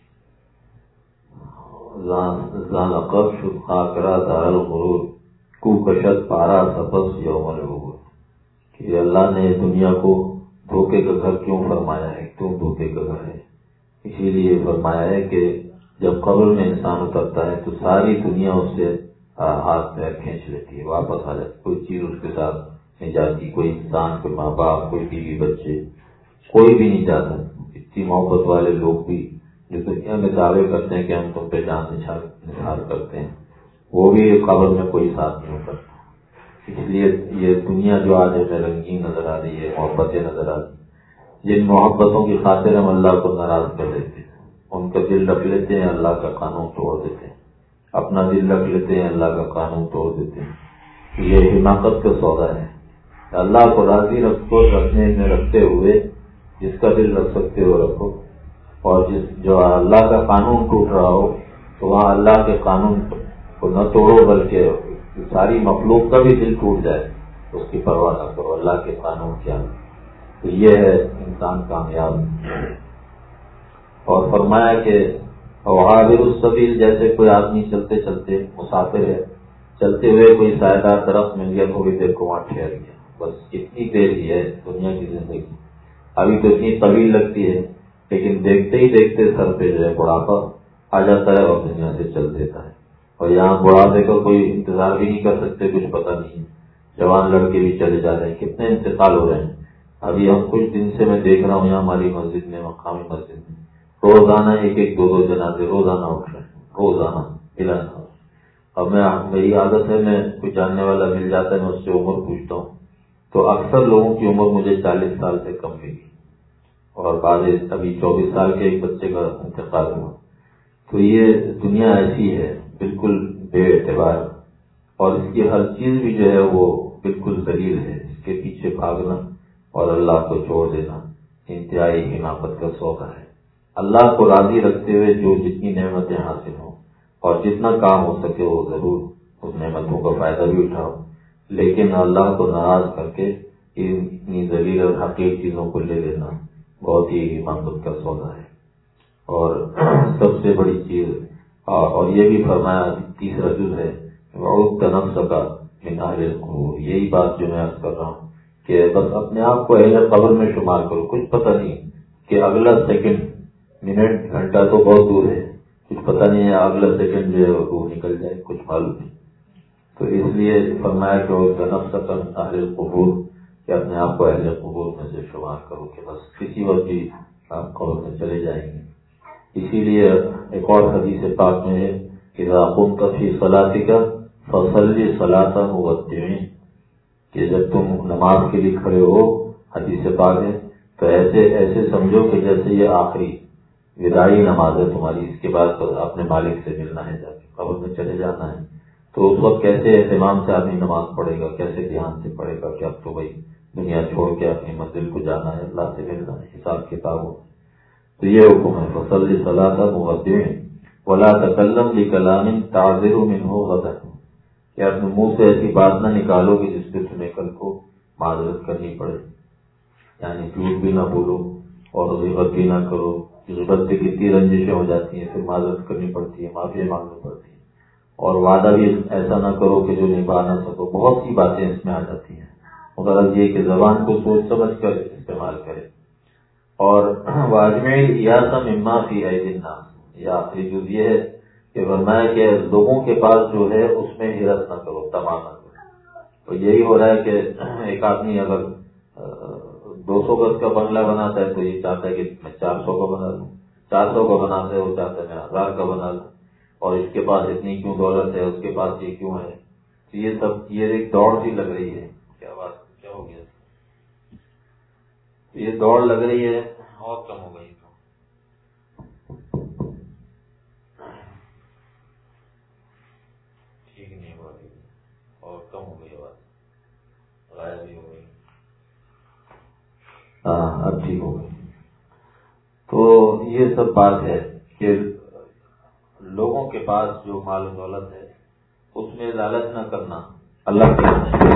زان لقب شد خاک را دار الغرور کو کشد پارا سپس یوم العبور، کہ اللہ نے دنیا کو دھوکے کا گھر کیوں فرمایا ہے، کیوں دھوکے کا گھر ہے؟ اسی لیے فرمایا ہے کہ جب قبر میں انسان اترتا ہے تو ساری دنیا اس سے ہاتھ پیر کھینچ لیتی ہے، واپس آ جاتی، کوئی چیز اس کے ساتھ نہیں جاتی، کوئی انسان، کوئی ماں باپ، کوئی بیوی بچے، کوئی بھی نہیں جاتا۔ اتنی محبت والے لوگ بھی جو دنیا میں دعوے کرتے ہیں کہ ہم تم پہ جان نثار کرتے ہیں، وہ بھی قبر میں کوئی ساتھ نہیں کرتا۔ اس لیے یہ دنیا جو آج ہمیں رنگین نظر آ رہی ہے، محبتیں نظر آ رہی ہیں، جن محبتوں کی خاطر ہم اللہ کو ناراض کر دیتے ہیں، ان کا دل رکھ لیتے ہیں، اللہ کا قانون توڑ دیتے ہیں، اپنا دل رکھ لیتے ہیں، اللہ کا قانون توڑ دیتے ہیں۔ یہ حماقت کا سودا ہے۔ اللہ کو راضی رکھو، رکھنے میں رکھتے ہوئے جس کا دل رکھ سکتے ہو رکھو، اور جس جو اللہ کا قانون ٹوٹ رہا ہو تو وہاں اللہ کے قانون کو نہ توڑو، بلکہ ساری مخلوق کا بھی دل ٹوٹ جائے اس کی پرواہ نہ کرو، اللہ کے قانون کیا ہے۔ تو یہ ہے انسان کامیاب۔ اور فرمایا کہ عابر السبیل، جیسے کوئی آدمی چلتے چلتے مسافر ہے، چلتے ہوئے کوئی سایہ دار درخت مل گیا، تھوڑی دیر کو وہاں ٹھہر گیا، بس اتنی دیر ہی ہے دنیا کی زندگی، ابھی تو اتنی طویل لگتی ہے، لیکن دیکھتے ہی دیکھتے سر پہ جو ہے بڑھاپا آ جاتا ہے اور دنیا سے چل دیتا ہے۔ اور یہاں بڑھاپے کا کوئی انتظار بھی نہیں کر سکتے، کچھ پتہ نہیں، جوان لڑکے بھی چلے جا رہے ہیں، کتنے انتقال ہو رہے ہیں۔ ابھی ہم کچھ دن سے میں دیکھ رہا ہوں یہاں ہماری مسجد میں، مقامی مسجد میں روزانہ ایک ایک دو دو جنازے روزانہ اٹھ رہے ہیں، روزانہ ملا۔ اب میں میری عادت ہے، میں کوئی جاننے والا مل جاتا ہے، میں اس سے عمر پوچھتا ہوں، تو اکثر لوگوں کی عمر مجھے چالیس سال سے کم ملی، اور بعض ابھی چوبیس سال کے ایک بچے کا انتقال ہوا۔ تو یہ دنیا ایسی ہے، بالکل بے اعتبار، اور اس کی ہر چیز بھی جو ہے وہ بالکل ذلیل ہے، اس کے پیچھے بھاگنا اور اللہ کو چھوڑ دینا انتہائی حماقت کا سودا ہے۔ اللہ کو راضی رکھتے ہوئے جو جتنی نعمتیں حاصل ہوں اور جتنا کام ہو سکے وہ ضرور اس نعمتوں کا فائدہ بھی اٹھاؤ، لیکن اللہ کو ناراض کر کے اتنی ذلیل اور حقیر چیزوں کو لے لینا بہت ہی منقص کا سودا ہے۔ اور سب سے بڑی چیز، اور یہ بھی فرمایا تیسرا جز ہے وعود نفس کا من اہل القبور، یہی بات جو میں عرض کر رہا ہوں کہ بس اپنے آپ کو اہل قبر میں شمار کرو، کچھ پتہ نہیں کہ اگلا سیکنڈ منٹ گھنٹہ تو بہت دور ہے، کچھ پتہ نہیں ہے اگلا سیکنڈ جو ہے وہ نکل جائے، کچھ معلوم نہیں۔ تو اس لیے فرمایا کہ وہ نفس کا اہل القبور، کہ اپنے آپ کو اہل قبور میں سے شمار کرو کہ بس کسی وقت بھی آپ قبر میں چلے جائیں گے۔ اسی لیے ایک اور حدیث پاک میں ہے کہ اذا قمت فی صلاتک فصلی صلاۃ مودع، کہ جب تم نماز کے لیے کھڑے ہو، حدیث پاک ہے، تو ایسے ایسے سمجھو کہ جیسے یہ آخری وداعی نماز ہے تمہاری، اس کے بعد تو اپنے مالک سے ملنا ہے، جا کے قبر میں چلے جانا ہے۔ تو اس وقت کیسے اہتمام سے آدمی نماز پڑھے گا، کیسے دھیان سے پڑھے گا کہ اب تو بھائی دنیا چھوڑ کے اپنی منزل کو جانا ہے، اللہ سے ملنا ہے، حساب کتاب ہو۔ تو یہ حکم ہے فصلی صلاۃ مودع ولا تکلم بکلام تعذر منہ غدا، کہ اپنے منہ سے ایسی بات نہ نکالو کہ جس سے تمہیں کل کو معذرت کرنی پڑے، یعنی جھوٹ بھی نہ بولو اور غیبت بھی نہ کرو، غیبت سے کتنی رنجشیں ہو جاتی ہیں، پھر معذرت کرنی پڑتی ہے، معافی مانگنی پڑتی ہے، اور وعدہ بھی ایسا نہ کرو کہ جو نبھا نہ سکو، بہت سی باتیں اس میں آ جاتی ہیں۔ غرض یہ کہ زبان کو سوچ سمجھ کر استعمال کرے۔ اور واجمع الیاس مما فی ایدی الناس، یہ آخری جز یہ ہے کہ فرمایا کہ لوگوں کے پاس جو ہے اس میں حرص نہ کرو، تما نہ کرو۔ تو یہی ہو رہا ہے کہ ایک آدمی اگر دو سو گز کا بنگلہ بناتا ہے تو یہ چاہتا ہے کہ میں چار سو کا بنا لوں، چار سو کا بناتا ہے وہ چاہتا ہے میں ہزار کا بنا لوں، اور اس کے پاس اتنی کیوں دولت ہے، اس کے پاس یہ کیوں ہے۔ تو یہ سب یہ ایک دوڑ سی لگ رہی ہے، کیا بات کیا ہو گیا، یہ دوڑ لگ رہی ہے اور کم ہو گئی تو ٹھیک نہیں ہو رہی اور کم ہو گئی، بات غائب بھی ہو گئی، ہاں اب ٹھیک ہو گئی۔ تو یہ سب بات ہے کہ لوگوں کے پاس جو مال و دولت ہے اس میں لالچ نہ کرنا۔ اللہ تعالیٰ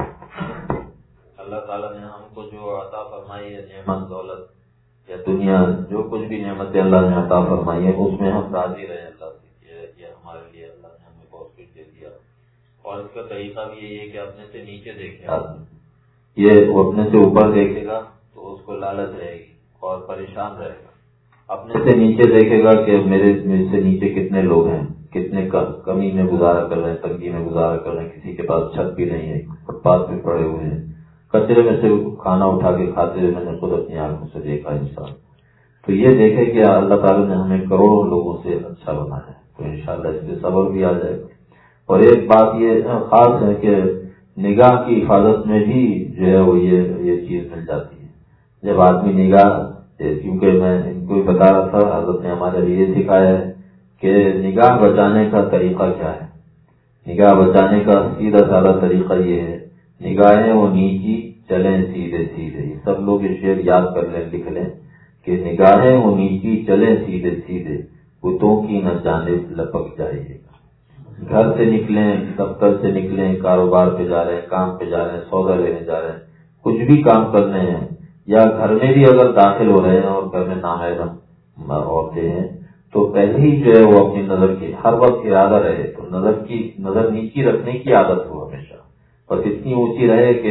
اللہ تعالیٰ نے ہم کو جو عطا فرمائی ہے نعمت، دولت یا دنیا، جو کچھ بھی نعمتیں اللہ نے عطا فرمائی ہے اس میں ہم راضی رہے اللہ سے، یہ ہمارے لیے اللہ نے ہمیں بہت کچھ دے دیا۔ اور اس کا طریقہ بھی یہی ہے کہ اپنے سے نیچے دیکھے آدمی، یہ وہ اپنے سے اوپر دیکھے گا تو اس کو لالچ رہے گی اور پریشان رہے گا، اپنے سے نیچے دیکھے گا کہ میرے میرے سے نیچے کتنے لوگ ہیں، کتنے کمی میں گزارا کر رہے ہیں، تنگی میں گزارا کر رہے ہیں، کسی کے پاس چھت بھی نہیں ہے، فٹ پاتھ پہ پڑے ہوئے ہیں، کچرے میں سے کھانا اٹھا کے کھاتے ہوئے میں نے خود اپنی آنکھوں سے دیکھا انسان۔ تو یہ دیکھے کہ اللہ تعالیٰ نے ہمیں کروڑوں لوگوں سے اچھا بنایا ہے، تو انشاءاللہ اس سے صبر بھی آ جائے گا۔ اور ایک بات یہ خاص ہے کہ نگاہ کی حفاظت میں بھی جو ہے وہ یہ یہ چیز مل جاتی ہے۔ جب آدمی نگاہ، کیونکہ میں ان کو بتا رہا تھا، حضرت نے ہمارے لیے یہ سکھایا ہے کہ نگاہ بچانے کا طریقہ کیا ہے۔ نگاہ بچانے کا سیدھا سادہ طریقہ یہ ہے، نگاہیں وہ نیچی چلیں سیدھے سیدھے۔ سب لوگ یہ شعر یاد کر لیں، لکھ لیں کہ نگاہیں وہ نیچی چلیں سیدھے سیدھے، بتوں کی نہ جانب لپک جائیے گا۔ گھر سے نکلیں، دفتر سے نکلیں، کاروبار پہ جا رہے ہیں، کام پہ جا رہے ہیں، سودا لینے جا رہے ہیں، کچھ بھی کام کرنے ہیں، یا گھر میں بھی اگر داخل ہو رہے ہیں اور گھر میں نامحرم عورتیں ہیں تو پہلے ہی جو ہے وہ اپنی نظر کی ہر وقت ارادہ رہے، تو نظر کی نظر نیچی رکھنے کی عادت ہو ہمیشہ، بس اتنی اونچی رہے کہ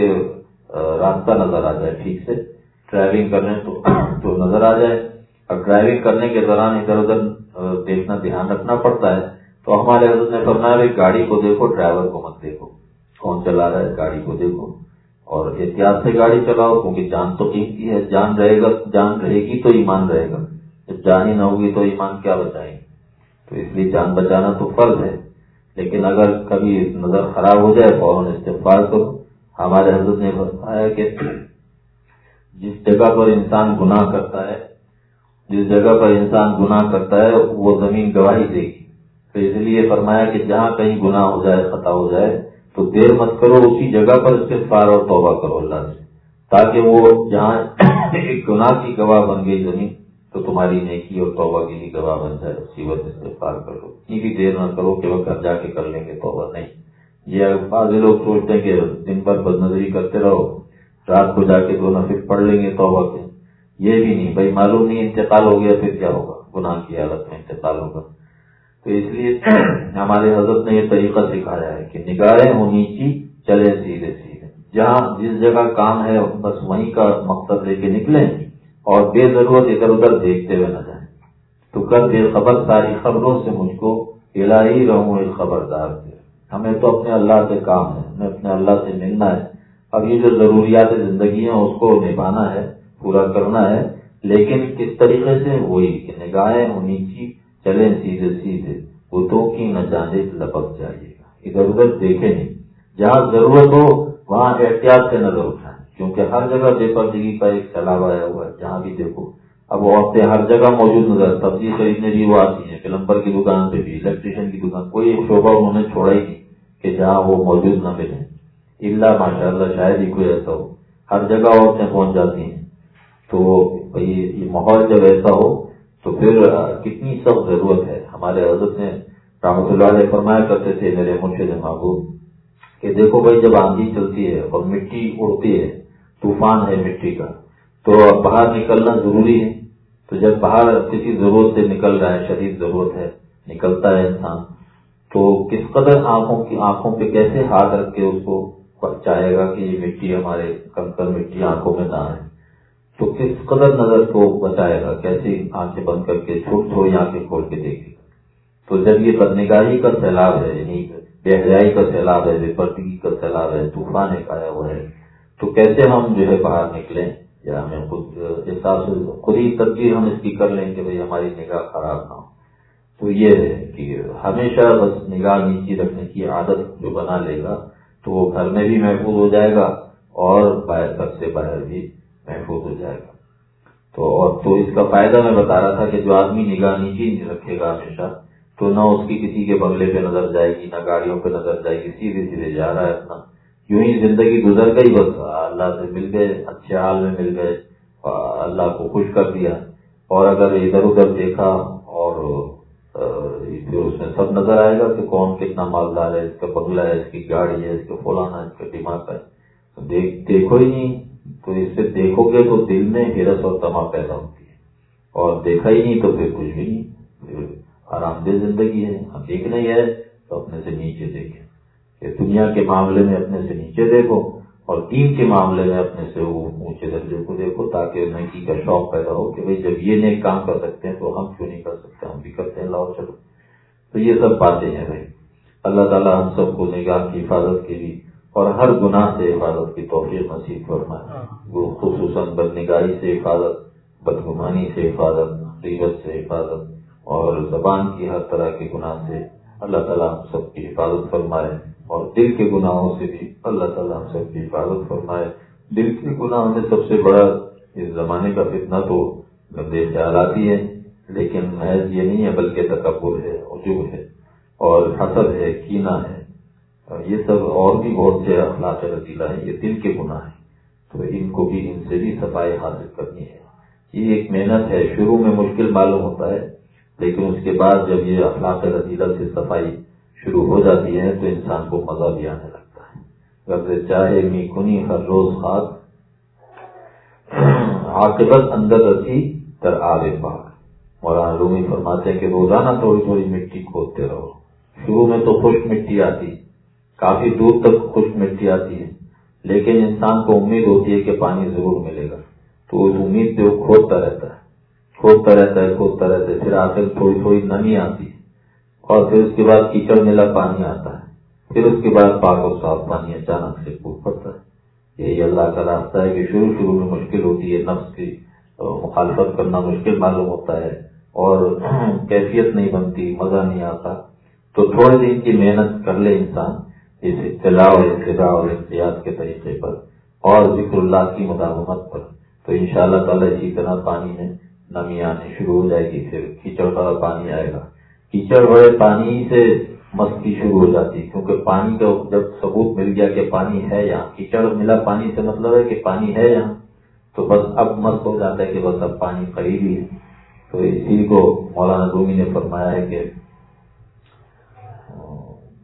راستہ نظر آ جائے ٹھیک سے، ڈرائیونگ کرنے تو تو نظر آ جائے۔ اور ڈرائیونگ کرنے کے دوران ادھر ادھر دیکھنا، دھیان رکھنا پڑتا ہے، تو ہمارے حضرت نے فرمایا گاڑی کو دیکھو، ڈرائیور کو مت دیکھو، کون چلا رہا ہے، گاڑی کو دیکھو اور احتیاط سے گاڑی چلاؤ، کیونکہ جان تو قیمتی ہے، جان رہے گا، جان رہے گی تو ایمان رہے گا، جب جان ہی نہ ہوگی تو ایمان کیا بچائیں گے۔ تو اس لیے جان بچانا تو فرض ہے، لیکن اگر کبھی نظر خراب ہو جائے فوراً استغفار کرو۔ ہمارے حضرت نے بتایا کہ جس جگہ پر انسان گناہ کرتا ہے جس جگہ پر انسان گناہ کرتا ہے وہ زمین گواہی دے گی، تو اس لیے فرمایا کہ جہاں کہیں گناہ ہو جائے، خطا ہو جائے تو دیر مت کرو، اسی جگہ پر استغفار اور توبہ کرو اللہ سے، تاکہ وہ جہاں ایک گناہ کی گواہ بن گئی زمین تو تمہاری نیکی اور توبہ کی بھی گواہ بن جائے، اسی وقت استغفار کرو، اتنی بھی دیر نہ کرو کہ وہ گھر جا کے کر لیں گے توبہ، نہیں، یہ بعض لوگ سوچتے ہیں کہ دن بھر بد نظری کرتے رہو، رات کو جا کے دو نفل پڑھ لیں گے توبہ کے. یہ بھی نہیں بھائی، معلوم نہیں انتقال ہو گیا پھر کیا ہوگا، گناہ کی حالت میں انتقال ہوگا. تو اس لیے ہمارے حضرت نے یہ طریقہ سکھایا ہے کہ نگاہیں ہو نیچی چلے سیدھے سیدھے. جہاں جس جگہ کام ہے بس وہیں کا مقصد لے کے نکلیں اور بے ضرورت ادھر ادھر دیکھتے ہوئے نہ جائیں. تو کر بے خبر ساری خبروں سے مجھ کو الہی رہوں ایک خبردار سے. ہمیں تو اپنے اللہ سے کام ہے، ہمیں اپنے اللہ سے ملنا ہے. اب یہ جو ضروریات زندگی ہیں اس کو نبھانا ہے، پورا کرنا ہے، لیکن کس طریقے سے؟ وہی کہ نگاہیں ہو نیچی چلیں سیدھے سیدھے، بتوں کی نہ جانب لپک جائیے گا. ادھر ادھر دیکھیں نہیں، جہاں ضرورت ہو وہاں احتیاط سے نظر اٹھائیں، کیونکہ ہر جگہ بے پردگی کا ایک چلاوا آیا ہوا ہے. جہاں بھی دیکھو اب عورتیں ہر جگہ موجود نظر، سبزی خریدنے بھی وہ آتی ہیں، پلمبر کی دکان پہ بھی، الیکٹریشین کی دکان، کوئی ایک شعبہ انہوں نے چھوڑا ہی نہیں کہ جہاں وہ موجود نہ ملیں. اللہ ماشاء اللہ شاید ہی کوئی ایسا ہو، ہر جگہ عورتیں پہنچ جاتی ہیں. تو بھائی یہ ماحول جب ایسا ہو تو پھر کتنی سخت ضرورت ہے. ہمارے حضرت نے رحمۃ اللہ علیہ فرمایا کرتے تھے، میرے مرشد محبوب، کہ دیکھو بھائی جب آندھی چلتی ہے اور مٹی اڑتی ہے، طوفان ہے مٹی کا، تو باہر نکلنا ضروری ہے. تو جب باہر کسی ضرورت سے نکل رہا ہے، شدید ضرورت ہے، نکلتا ہے انسان، تو کس قدر آنکھوں کی آنکھوں پہ کیسے ہاتھ رکھ کے اس کو چاہے گا کہ یہ مٹی ہمارے کنکر مٹی آنکھوں میں نہ آئے. تو کس قدر نظر کو بچائے گا، کیسے آنکھیں بند کر کے چھوٹ چھوڑی آنکھیں کھول کے دیکھے گا. تو جب یہ بدنگاہی کا سیلاب ہے، یعنی بے حیائی کا سیلاب ہے، بے پردگی کا سیلاب ہے، طوفان ایک آیا ہوا ہے، تو کیسے ہم جو ہے باہر نکلیں؟ یا ہمیں خود احساس خود ہی تدبیر ہم اس کی کر لیں کہ بھئی ہماری نگاہ خراب نہ ہو. تو یہ ہے کہ ہمیشہ بس نگاہ نیچی رکھنے کی عادت جو بنا لے گا تو وہ گھر میں بھی محفوظ ہو جائے گا اور باہر گھر سے باہر بھی محفوظ ہو جائے گا. تو اور تو اس کا فائدہ میں بتا رہا تھا کہ جو آدمی نگاہ نیچی رکھے گا ہمیشہ، تو نہ اس کی کسی کے بنگلے پہ نظر جائے گی، نہ گاڑیوں پہ نظر جائے گی، سیدھے سیدھے جا رہا ہے اپنا، یوں ہی زندگی گزر گئی، بس اللہ سے مل گئے، اچھے حال میں مل گئے، اللہ کو خوش کر دیا. اور اگر ادھر ادھر دیکھا اور پھر اس میں سب نظر آئے گا کہ کون کتنا مالدار ہے، اس کا بنگلہ ہے، اس کی گاڑی ہے، اس کا فلانا ہے، اس کا دماغ ہے، تو دیکھ دیکھو ہی نہیں. تو اس سے دیکھو گے تو دل میں حیرت اور تما پیدا ہوتی ہے، اور دیکھا ہی نہیں تو پھر کچھ بھی نہیں. پھر آرام دہ زندگی ہے. ہم دیکھنا ہی ہے تو اپنے سے نیچے دیکھیں، کہ دنیا کے معاملے میں اپنے سے نیچے دیکھو اور دین کے معاملے میں اپنے سے وہ اونچے درجے کو دیکھو، تاکہ نیکی کا شوق پیدا ہو کہ بھئی جب یہ نیک کام کر سکتے ہیں تو ہم کیوں نہیں کر سکتے، ہم بھی کرتے ہیں، لاؤ چلو. تو یہ سب باتیں ہیں بھائی. اللہ تعالیٰ ہم سب کو نگاہ کی حفاظت کے لیے اور ہر گناہ سے حفاظت کی توفیق نصیب فرمائے. وہ خصوصاً بدنگاہی سے حفاظت، بدگمانی سے حفاظت، غیبت سے حفاظت اور زبان کی ہر طرح کے گناہ سے اللہ تعالیٰ ہم سب کی حفاظت فرمائے. اور دل کے گناہوں سے بھی اللہ تعالیٰ ہم سب کی حفاظت فرمائے. دل کے گناہوں میں سب سے بڑا اس زمانے کا فتنہ تو گندے خیالات ہی ہے، لیکن محض یہ نہیں ہے بلکہ تکبر ہے، عجب ہے اور حسد ہے، کینہ ہے، اور یہ سب اور بھی بہت سے اخلاق رذیلہ ہیں. یہ دل کے گناہ ہیں، تو ان کو بھی ان سے بھی صفائی حاصل کرنی ہے. یہ ایک محنت ہے، شروع میں مشکل معلوم ہوتا ہے، لیکن اس کے بعد جب یہ اخلاق رذیلہ سے صفائی شروع ہو جاتی ہے تو انسان کو مزہ بھی آنے لگتا ہے. غرض چاہے می کنی ہر روز خاک، عاقبت اندر رسی در آب پاک. مولانا رومی فرماتے ہیں کہ روزانہ تھوڑی تھوڑی مٹی کھودتے رہو. شروع میں تو خشک مٹی آتی، کافی دور تک خشک مٹی آتی ہے، لیکن انسان کو امید ہوتی ہے کہ پانی ضرور ملے گا، تو اس امید سے وہ کھودتا رہتا ہے کھودتا رہتا ہے کھودتا رہتا ہے پھر آخر تھوڑی تھوڑی نمی آتی ہے، اور پھر اس کے بعد کیچڑ ملا پانی آتا ہے، پھر اس کے بعد پاک اور صاف پانی اچانک سے پھوٹ پڑتا ہے. یہی اللہ کا راستہ ہے کہ شروع شروع میں مشکل ہوتی ہے، نفس کی مخالفت کرنا مشکل معلوم ہوتا ہے اور کیفیت نہیں بنتی، مزہ نہیں آتا. تو تھوڑے دن کی محنت کر لے انسان اس اطلاع اور اتباع اور احتیاط کے طریقے پر اور ذکر اللہ کی مداومت پر، تو انشاءاللہ تعالی اسی طرح پانی میں نمی آنی شروع ہو جائے گی. پھر کیچڑ والا پانی آئے گا، کیچڑ والے پانی سے مستی شروع ہو جاتی ہے، کیونکہ پانی کا جب ثبوت مل گیا کہ پانی ہے یہاں، کیچڑ ملا پانی سے مطلب ہے کہ پانی ہے یہاں، تو بس اب مست ہو جاتا ہے کہ بس اب پانی قریب ہی ہے. تو اسی کو مولانا رومی نے فرمایا ہے کہ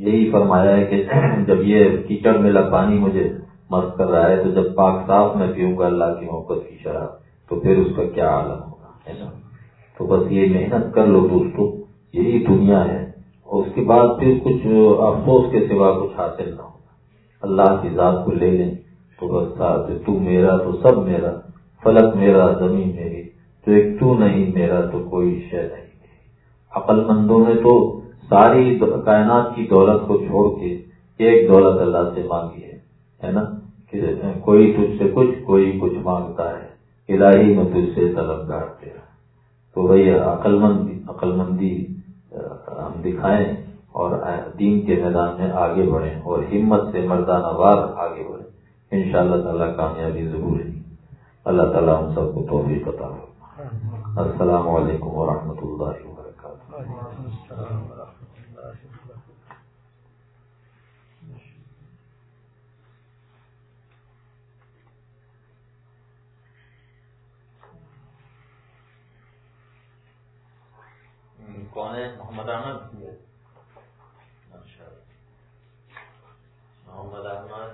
یہی فرمایا ہے کہ جب یہ کیچڑ ملا پانی مجھے مست کر رہا ہے، تو جب پاک صاف میں پیوں گا اللہ کی محبت کی شراب تو پھر اس کا کیا عالم ہوگا، ہے نا؟ تو بس یہ محنت کر لو دوستو، یہی دنیا ہے، اور اس کے بعد پھر کچھ افسوس کے سوا کچھ حاصل نہ ہوگا۔ اللہ کی ذات کو لے لیں تو بس تو میرا تو سب میرا، فلک میرا زمین میری، تو ایک تو نہیں میرا تو کوئی شے نہیں میری۔ عقل مندوں نے تو ساری کائنات کی دولت کو چھوڑ کے ایک دولت اللہ سے مانگی ہے، ہے نا؟ کہ کوئی تجھ سے کچھ، کوئی کچھ مانگتا ہے، الہی میں تجھ سے طلبگار تیرا۔ تو بھئی عقل مند عقل مندی ہم دکھائیں اور دین کے میدان میں آگے بڑھیں اور ہمت سے مردانہ وار آگے بڑھیں، انشاءاللہ تعالیٰ کامیابی ضرور ہے۔ اللہ تعالیٰ ہم سب کو توفیق عطا فرمائے۔ السلام علیکم ورحمۃ اللہ وبرکاتہ۔ کون ہے؟ محمد احمد؟ اچھا، محمد احمد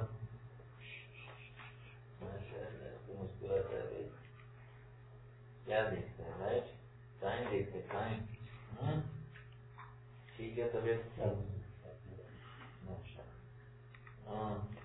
مسکراتا ہے، کیا دیکھتے ہیں بھائی؟ ٹائم دیکھتے ٹائم، ٹھیک ہے طبیعت؟ اچھا، ہاں